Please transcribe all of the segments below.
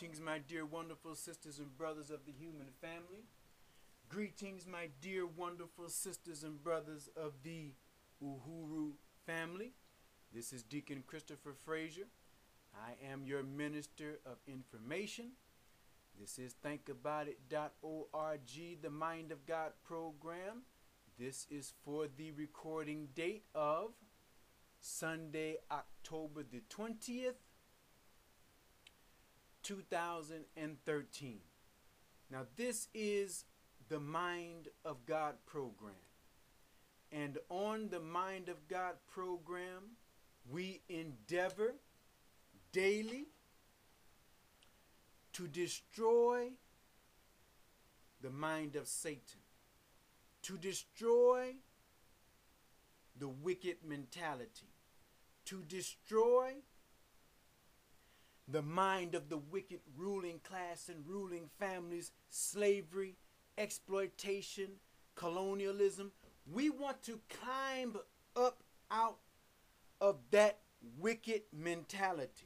Greetings, my dear wonderful sisters and brothers of the human family. Greetings, my dear wonderful sisters and brothers of the Uhuru family. This is Deacon Christopher Frazier. I am your minister of information. This is thinkaboutit.org, the Mind of God program. This is for the recording date of Sunday, October the 20th, 2013. Now, this is the Mind of God program. And on the Mind of God program, we endeavor daily to destroy the mind of Satan, to destroy the wicked mentality, to destroy the mind of the wicked ruling class and ruling families, slavery, exploitation, colonialism. We want to climb up out of that wicked mentality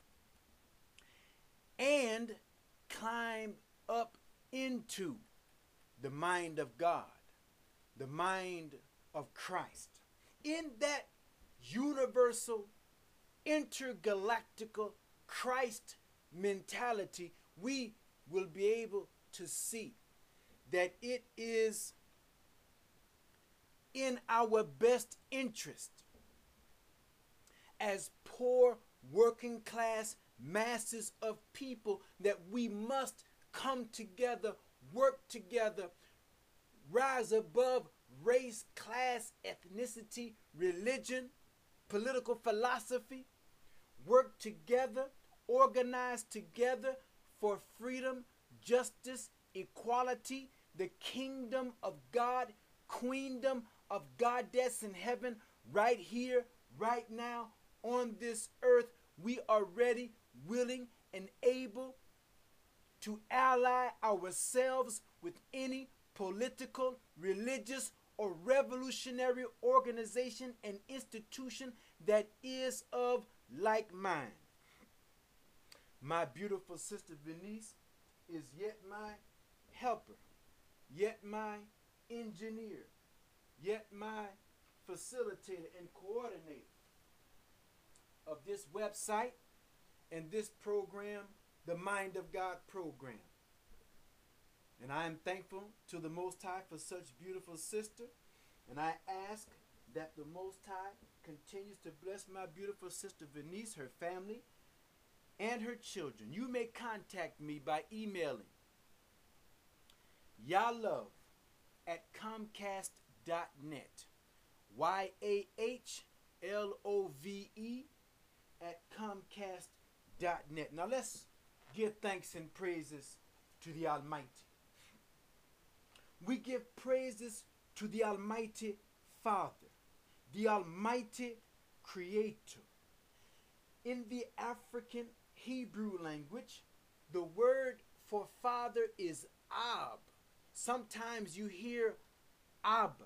and climb up into the mind of God, the mind of Christ. In that universal, intergalactical Christ mentality, we will be able to see that it is in our best interest as poor working class masses of people that we must come together, work together, rise above race, class, ethnicity, religion, political philosophy, work together, organize together for freedom, justice, equality, the kingdom of God, queendom of Goddess in heaven, right here, right now, on this earth. We are ready, willing, and able to ally ourselves with any political, religious, or revolutionary organization and institution that is of like mind. My beautiful sister Venice is yet my helper, yet my engineer, yet my facilitator and coordinator of this website and this program, the Mind of God program. And I am thankful to the Most High for such beautiful sister. And I ask that the Most High continues to bless my beautiful sister Venice, her family, and her children. You may contact me by emailing yahlove@comcast.net. YAHLOVE@comcast.net. Now let's give thanks and praises to the Almighty. We give praises to the Almighty Father, the Almighty Creator. In the African Hebrew language, the word for father is Ab. Sometimes you hear Abba.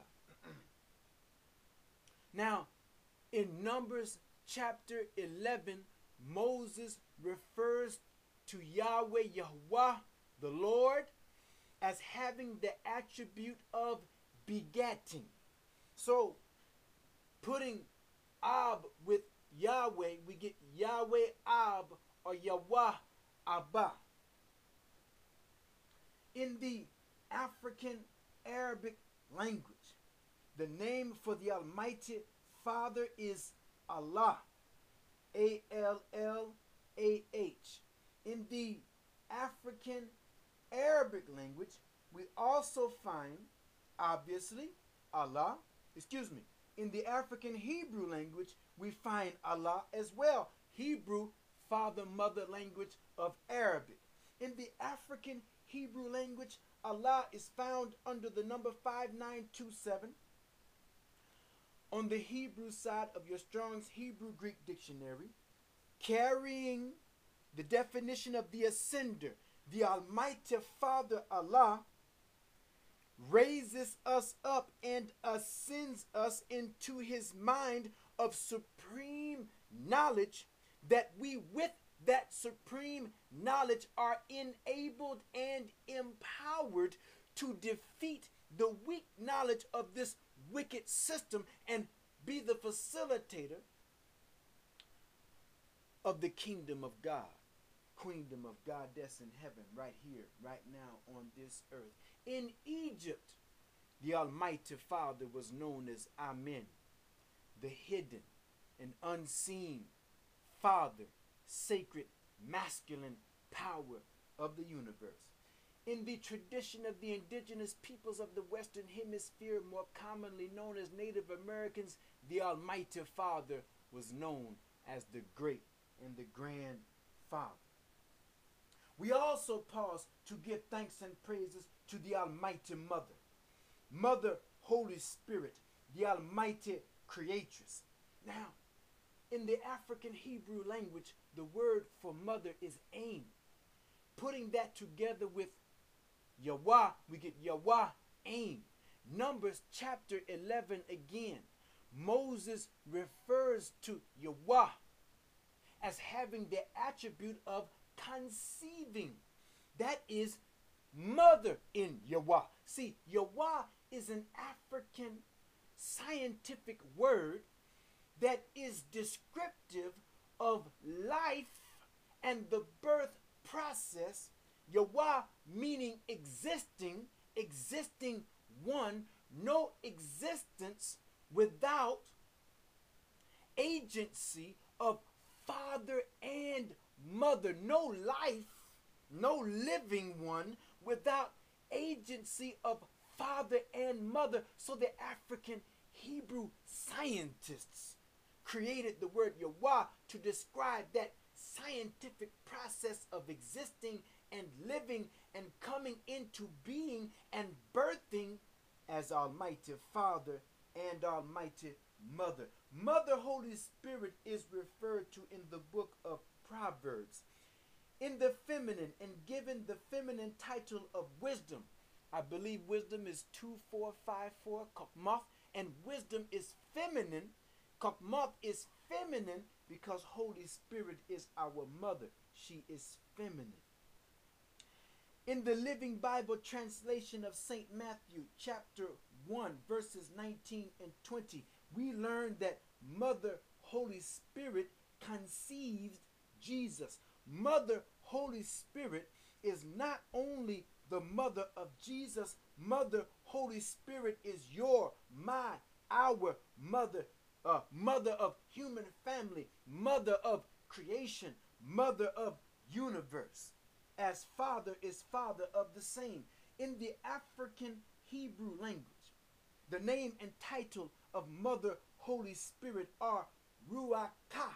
Now, in Numbers chapter 11, Moses refers to Yahweh, Yahweh, the Lord, as having the attribute of begetting. So, putting Ab with Yahweh, we get Yahweh Ab or Yahweh Abba. In the African Arabic language, the name for the Almighty Father is Allah, ALLAH. In the African Arabic language, we also find, obviously, Allah, in the African Hebrew language, we find Allah as well. Hebrew, father, mother language of Arabic. In the African Hebrew language, Allah is found under the number 5927 on the Hebrew side of your Strong's Hebrew Greek dictionary, carrying the definition of the ascender. The Almighty Father Allah raises us up and ascends us into his mind of supreme knowledge, that we with that supreme knowledge are enabled and empowered to defeat the weak knowledge of this wicked system and be the facilitator of the kingdom of God, kingdom of God that's in heaven, right here, right now on this earth. In Egypt, the Almighty Father was known as Amen, the hidden and unseen Father, sacred, masculine power of the universe. In the tradition of the indigenous peoples of the Western Hemisphere, more commonly known as Native Americans, the Almighty Father was known as the Great and the Grand Father. We also pause to give thanks and praises to the Almighty Mother, Mother Holy Spirit, the Almighty Creatress. Now, in the African Hebrew language, the word for mother is Ain. Putting that together with Yahweh, we get Yahweh Ain. Numbers chapter 11 again. Moses refers to Yahweh as having the attribute of conceiving. That is mother in Yahweh. See, Yahweh is an African scientific word that is descriptive of life and the birth process. Yahweh meaning existing, existing one, no existence without agency of father and mother. No life, no living one without agency of father and mother. So the African Hebrew scientists created the word Yahweh to describe that scientific process of existing and living and coming into being and birthing as Almighty Father and Almighty Mother. Mother Holy Spirit is referred to in the book of Proverbs in the feminine and given the feminine title of wisdom. I believe wisdom is 2454 Kokmoth, and wisdom is feminine. Kokmoth is feminine because Holy Spirit is our mother. She is feminine. In the Living Bible translation of St. Matthew chapter 1 verses 19 and 20, we learn that Mother Holy Spirit conceived Jesus. Mother Holy Spirit is not only the mother of Jesus. Mother Holy Spirit is your, my, our mother. Mother of human family, mother of creation, mother of universe. As Father is Father of the same. In the African Hebrew language, the name and title of Mother Holy Spirit are Ruach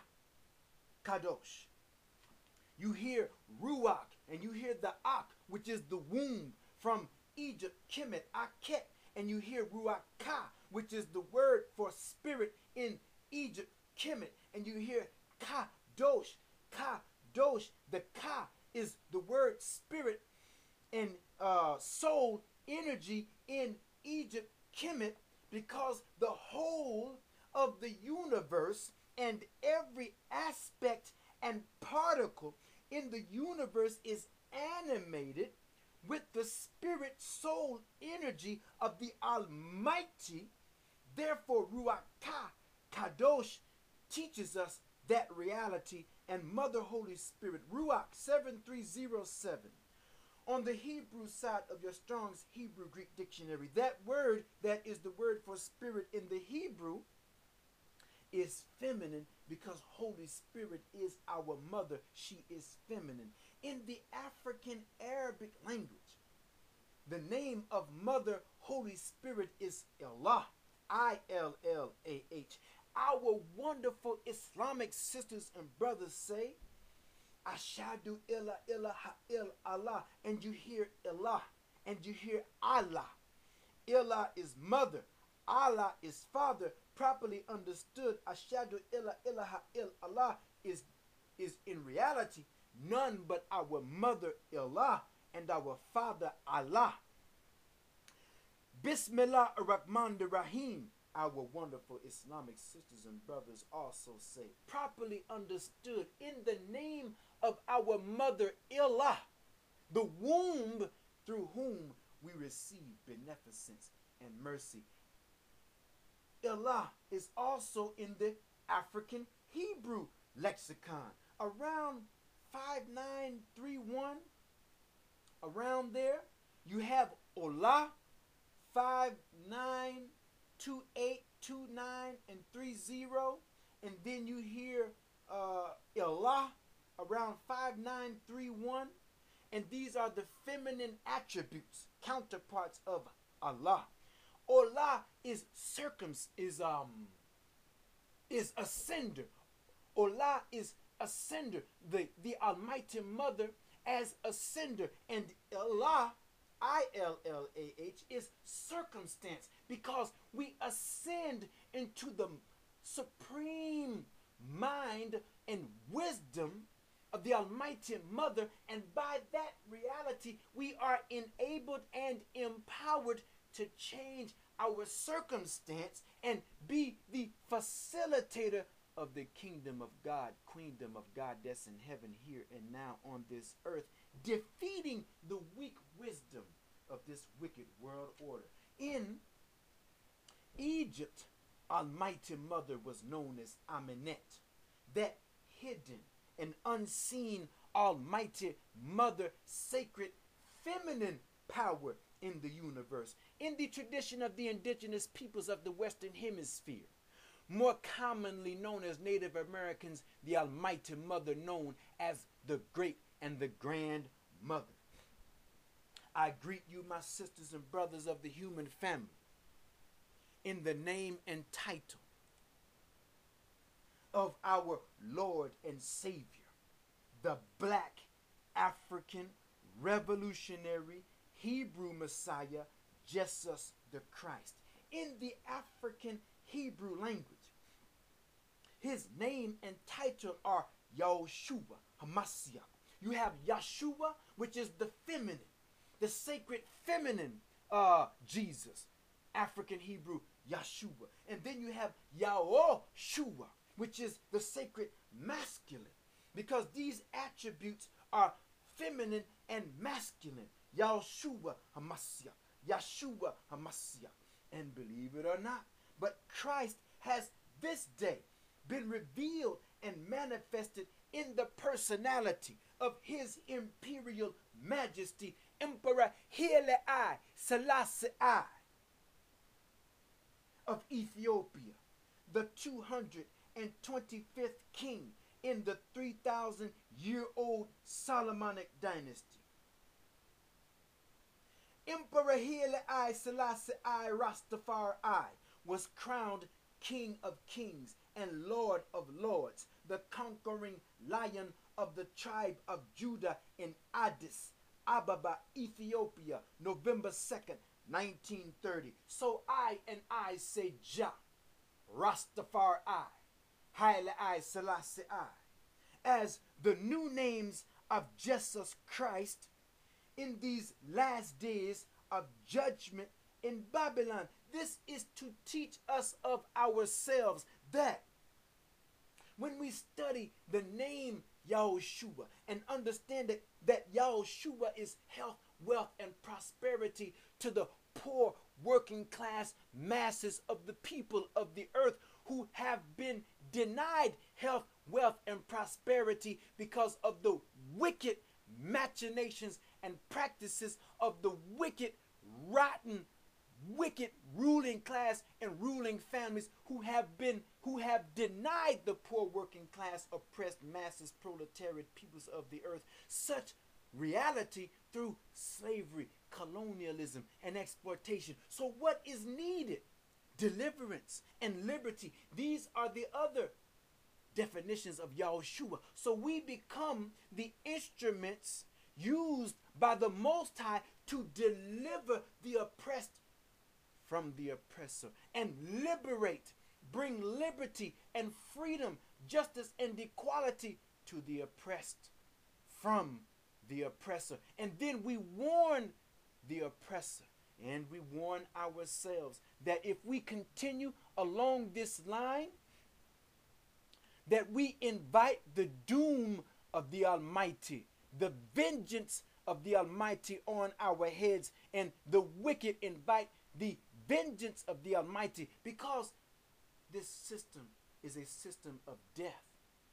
Kadosh. You hear Ruach and you hear the Ak, which is the womb from Egypt, Kemet, Aket, and you hear Ruach Ka, which is the word for spirit in Egypt, Kemet, and you hear Kadosh, Kadosh. The Ka is the word spirit and soul energy in Egypt, Kemet, because the whole of the universe and every aspect and particle in the universe is animated with the spirit soul energy of the Almighty. Therefore, Ruach Kadosh teaches us that reality. And Mother Holy Spirit, Ruach 7307. On the Hebrew side of your Strong's Hebrew Greek dictionary, that word that is the word for spirit in the Hebrew is feminine because Holy Spirit is our mother. She is feminine. In the African Arabic language, the name of Mother Holy Spirit is Allah, I-L-L-A-H. Our wonderful Islamic sisters and brothers say, Ashadu illa ilaha il Allah. And you hear Allah and you hear Allah. Ilah is mother. Allah is father. Properly understood, Ashadu illa ilaha il Allah is in reality none but our mother Ilah and our father Allah. Bismillah ar-Rahman ar-Rahim. Our wonderful Islamic sisters and brothers also say, properly understood, in the name of our mother Ilah, the womb through whom we receive beneficence and mercy. Ilah is also in the African Hebrew lexicon. Around 5931, around there, you have Olah, 592829 and 30, and then you hear Ilah around 5931, and these are the feminine attributes, counterparts of Allah. Olah is ascender. Olah is ascender, the Almighty Mother as ascender, and Allah, ILLAH, is circumstance, because we ascend into the supreme mind and wisdom of the Almighty Mother, and by that reality we are enabled and empowered to change our circumstance and be the facilitator of the kingdom of God, queendom of God that's in heaven here and now on this earth, defeating the weak wisdom of this wicked world order. In Egypt, Almighty Mother was known as Amenet, that hidden and unseen Almighty Mother, sacred feminine power in the universe. In the tradition of the indigenous peoples of the Western Hemisphere, more commonly known as Native Americans, the Almighty Mother known as the Great and the Grand Mother. I greet you, my sisters and brothers of the human family, in the name and title of our Lord and Savior, the Black African Revolutionary Hebrew Messiah, Jesus the Christ. In the African Hebrew language, his name and title are Yahushua Hamashiach. You have Yeshua, which is the feminine, the sacred feminine Jesus, African Hebrew Yeshua. And then you have Yahushua, which is the sacred masculine, because these attributes are feminine and masculine. Yahushua Hamashiach, Yeshua Hamashiach. And believe it or not, but Christ has this day been revealed and manifested in the personality of His Imperial Majesty, Emperor Haile Selassie I of Ethiopia, the 225th king in the 3,000-year-old Solomonic dynasty. Emperor Haile Selassie I Rastafari I was crowned King of Kings and Lord of Lords, the conquering lion of the tribe of Judah in Addis Ababa, Ethiopia, November 2nd, 1930. So I say Jah, Rastafari I, Haile Selassie I, as the new names of Jesus Christ in these last days of judgment in Babylon. This is to teach us of ourselves that when we study the name Yahushua and understand that Yahushua is health, wealth, and prosperity to the poor working class masses of the people of the earth who have been denied health, wealth, and prosperity because of the wicked machinations and practices of the wicked, rotten, wicked ruling class and ruling families who have denied the poor working class, oppressed masses, proletariat peoples of the earth such reality through slavery, colonialism, and exploitation. So what is needed? Deliverance and liberty. These are the other definitions of Yahushua. So we become the instruments used by the Most High to deliver the oppressed from the oppressor and liberate, bring liberty and freedom, justice and equality to the oppressed from the oppressor. And then we warn the oppressor and we warn ourselves that if we continue along this line, that we invite the doom of the Almighty, the vengeance of the Almighty on our heads, and the wicked invite the vengeance of the Almighty, because this system is a system of death.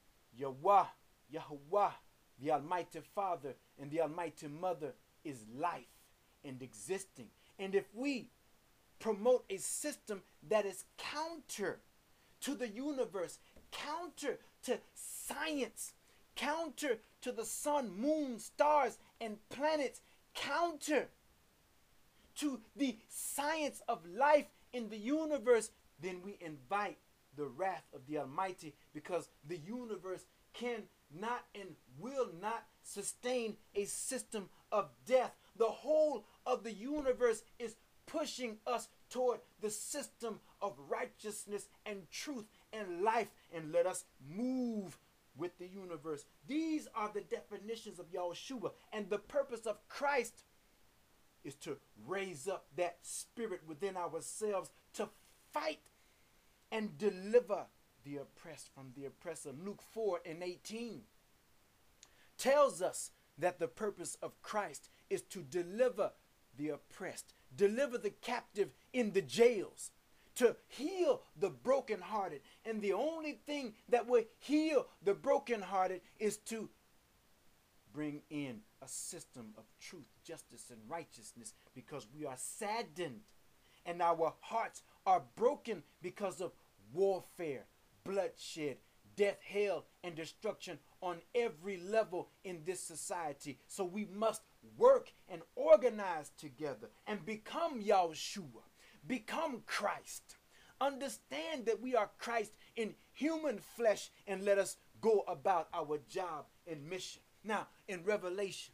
Yahweh, the Almighty Father and the Almighty Mother, is life and existing. And if we promote a system that is counter to the universe, counter to science, counter to the sun, moon, stars, and planets, counter to the science of life in the universe, then we invite the wrath of the Almighty, because the universe cannot and will not sustain a system of death. The whole of the universe is pushing us toward the system of righteousness and truth and life, and let us move with the universe. These are the definitions of Yahushua, and the purpose of Christ is to raise up that spirit within ourselves to fight and deliver the oppressed from the oppressor. Luke 4:18 tells us that the purpose of Christ is to deliver the oppressed, deliver the captive in the jails, to heal the brokenhearted. And the only thing that will heal the brokenhearted is to bring in a system of truth, justice, and righteousness, because we are saddened and our hearts are broken because of warfare, bloodshed, death, hell, and destruction on every level in this society. So we must work and organize together and become Yahushua, become Christ. Understand that we are Christ in human flesh, and let us go about our job and mission. Now, in Revelation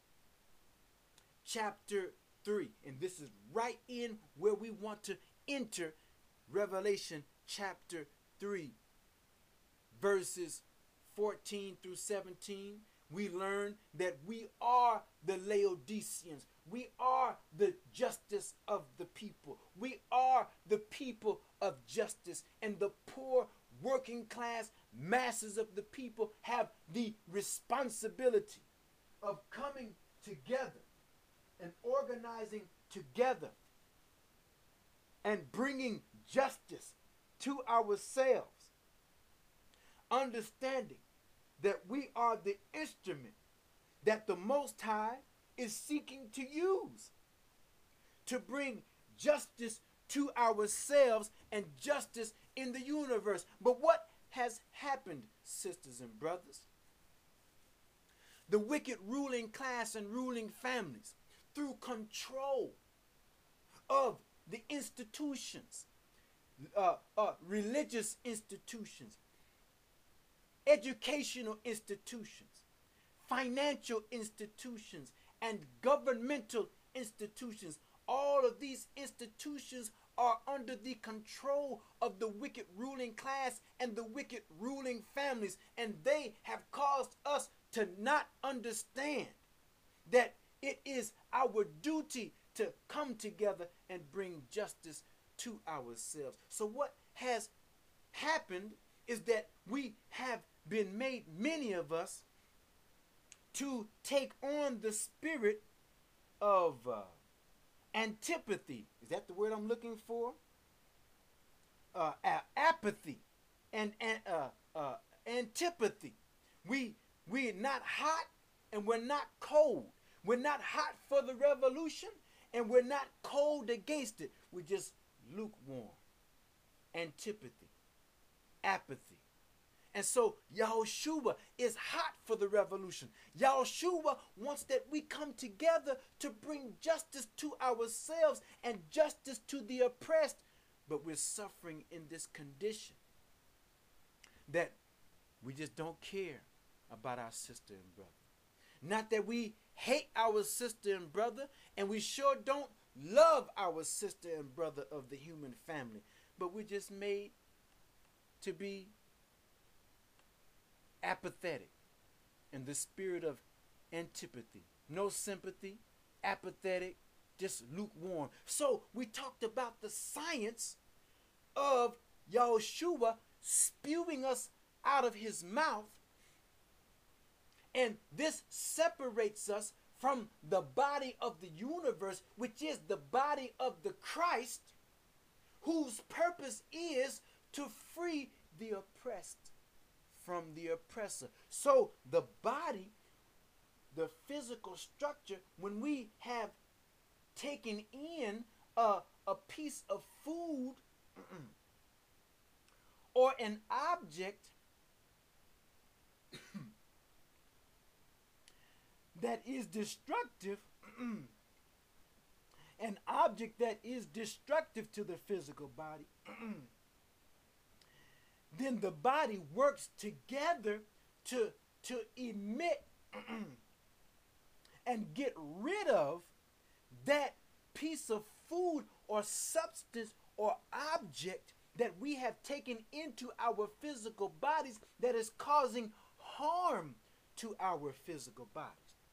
chapter 3, and this is right in where we want to enter, Revelation chapter 3, verses 14 through 17, we learn that we are the Laodiceans. We are the justice of the people. We are the people of justice, and the poor working class masses of the people have the responsibility of coming together and organizing together and bringing justice to ourselves, understanding that we are the instrument that the Most High is seeking to use to bring justice to ourselves and justice in the universe. But what has happened, sisters and brothers? The wicked ruling class and ruling families, through control of the institutions, religious institutions, educational institutions, financial institutions, and governmental institutions. All of these institutions are under the control of the wicked ruling class and the wicked ruling families, and they have caused us to not understand that it is our duty to come together and bring justice to ourselves. So what has happened is that we have been made, many of us, to take on the spirit of antipathy. Is that the word I'm looking for? Apathy and antipathy. We're not hot and we're not cold. We're not hot for the revolution and we're not cold against it. We're just lukewarm. Antipathy. Apathy. And so Yahushua is hot for the revolution. Yahushua wants that we come together to bring justice to ourselves and justice to the oppressed. But we're suffering in this condition that we just don't care about our sister and brother. Not that we hate our sister and brother, and we sure don't love our sister and brother of the human family, but we're just made to be apathetic in the spirit of antipathy. No sympathy, apathetic, just lukewarm. So we talked about the science of Yahushua spewing us out of his mouth And this separates us from the body of the universe, which is the body of the Christ, whose purpose is to free the oppressed from the oppressor. So the body, the physical structure, when we have taken in a piece of food or an object that is destructive, an object that is destructive to the physical body, then the body works together to emit and get rid of that piece of food or substance or object that we have taken into our physical bodies that is causing harm to our physical bodies.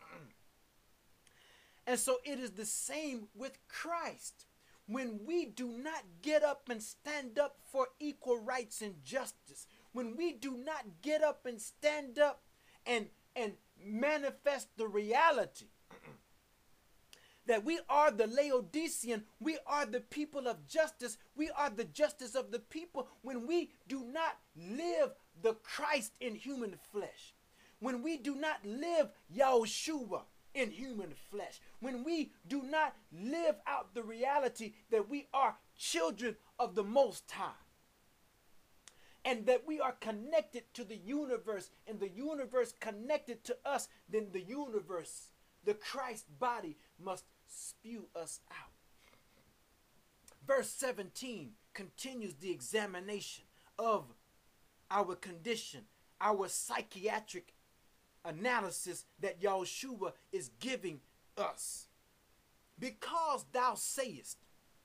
And so it is the same with Christ. When we do not get up and stand up for equal rights and justice, when we do not get up and stand up and manifest the reality that we are the Laodicean, we are the people of justice, we are the justice of the people, when we do not live the Christ in human flesh, when we do not live Yahushua in human flesh, when we do not live out the reality that we are children of the Most High, and that we are connected to the universe, and the universe connected to us, then the universe, the Christ body, must spew us out. Verse 17 continues the examination of our condition, our psychiatric analysis that Yahushua is giving us. Because thou sayest,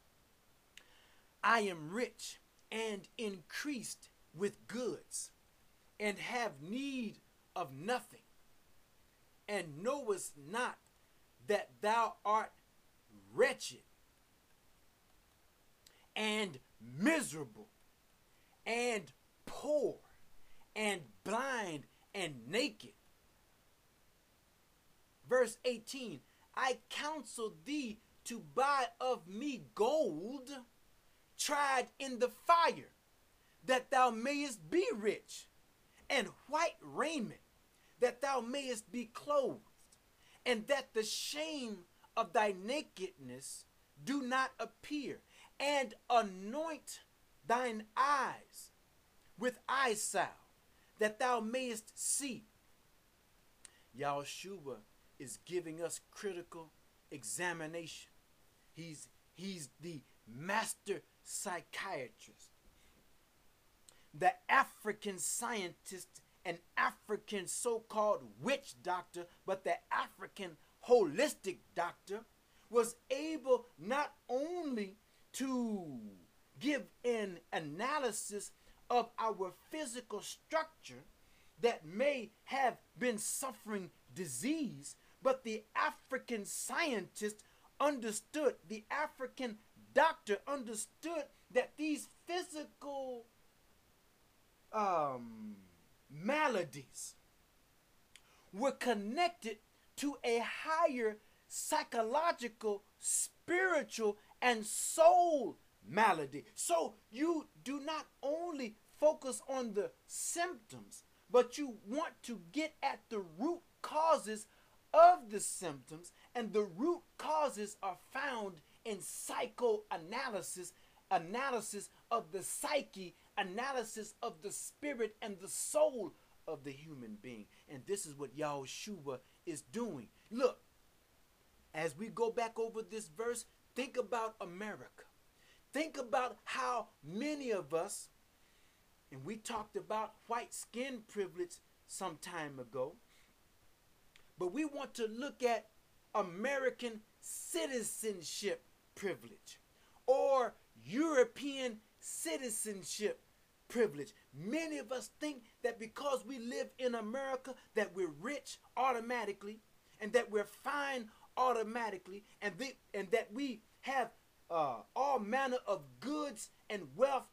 I am rich and increased with goods, and have need of nothing, and knowest not that thou art wretched and miserable and poor and blind and naked. Verse 18, I counsel thee to buy of me gold tried in the fire, that thou mayest be rich, and white raiment, that thou mayest be clothed, and that the shame of thy nakedness do not appear, and anoint thine eyes with eye salve, that thou mayest see. Yahushua is giving us critical examination. He's the master psychiatrist, the African scientist, an African so-called witch doctor, but the African holistic doctor was able not only to give an analysis of our physical structure that may have been suffering disease, but the African scientist understood, the African doctor understood that these physical maladies were connected to a higher psychological, spiritual, and soul malady. So you do not only focus on the symptoms, but you want to get at the root causes of the symptoms, and the root causes are found in psychoanalysis, analysis of the psyche, analysis of the spirit and the soul of the human being. And this is what Yahushua is doing. Look, as we go back over this verse, think about America. Think about how many of us, and we talked about white skin privilege some time ago, but we want to look at American citizenship privilege or European citizenship privilege. Many of us think that because we live in America that we're rich automatically, and that we're fine automatically, and that we have all manner of goods and wealth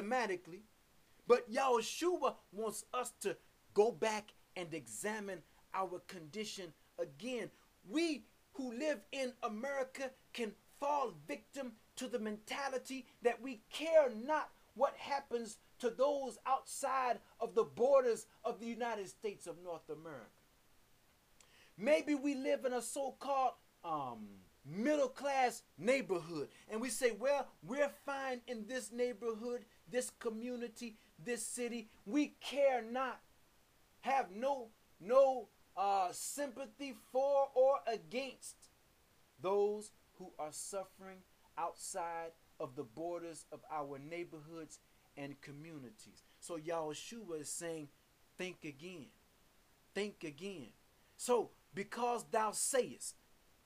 automatically. But Yahushua wants us to go back and examine our condition again. We who live in America can fall victim to the mentality that we care not what happens to those outside of the borders of the United States of North America. Maybe we live in a so-called middle class neighborhood, and we say, well, we're fine in this neighborhood, this community, this city. We care not, have no sympathy for or against those who are suffering outside of the borders of our neighborhoods and communities. So Yahushua is saying, think again. Think again. So, because thou sayest,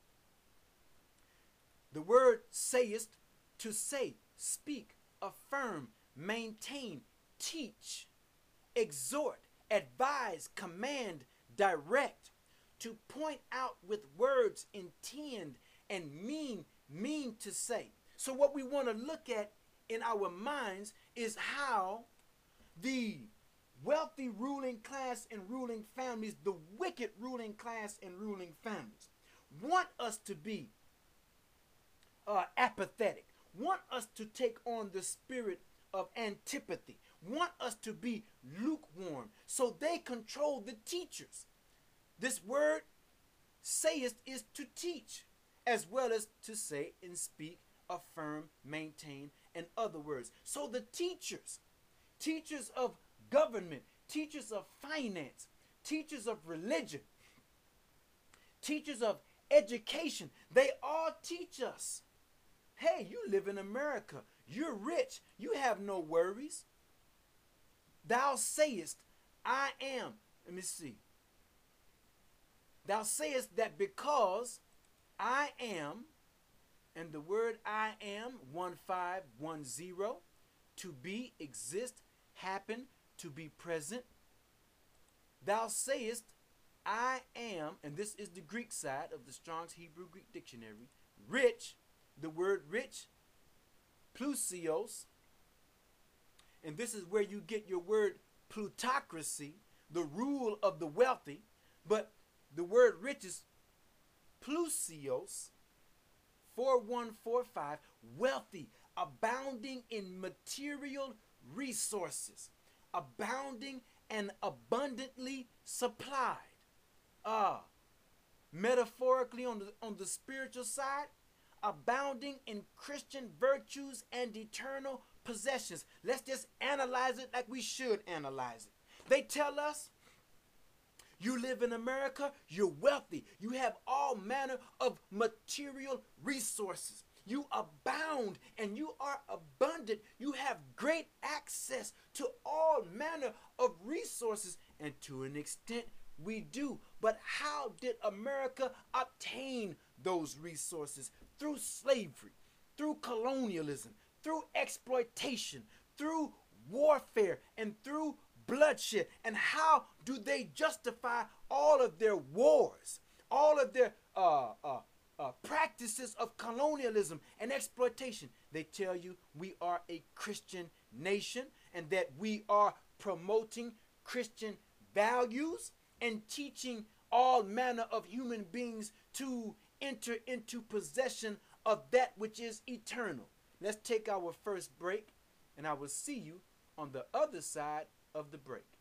the word sayest, to say, speak, affirm, maintain, teach, exhort, advise, command, direct, to point out with words, intend, and mean to say. So what we want to look at in our minds is how the wealthy ruling class and ruling families, the wicked ruling class and ruling families, want us to be apathetic, want us to take on the spirit of antipathy, want us to be lukewarm, so they control the teachers. This word sayest is to teach, as well as to say and speak, affirm, maintain, and other words. So the teachers of government, teachers of finance, teachers of religion, teachers of education, they all teach us, hey, you live in America, you're rich, you have no worries. Thou sayest, I am. Let me see. Thou sayest that because I am, and the word I am, 1510, to be, exist, happen, to be present. Thou sayest, I am, and this is the Greek side of the Strong's Hebrew Greek Dictionary, rich, the word rich, plusios, and this is where you get your word plutocracy, the rule of the wealthy, but the word rich is plusios, 4145, wealthy, abounding in material resources, abounding and abundantly supplied. Metaphorically on the spiritual side, abounding in Christian virtues and eternal possessions. Let's just analyze it like we should analyze it. They tell us, you live in America, you're wealthy, you have all manner of material resources. You abound and you are abundant. You have great access to all manner of resources, and to an extent we do. But how did America obtain those resources? Through slavery, through colonialism, through exploitation, through warfare, and through bloodshed. And how do they justify all of their wars, all of their practices of colonialism and exploitation? They tell you we are a Christian nation and that we are promoting Christian values and teaching all manner of human beings to enter into possession of that which is eternal. Let's take our first break, and I will see you on the other side of the break.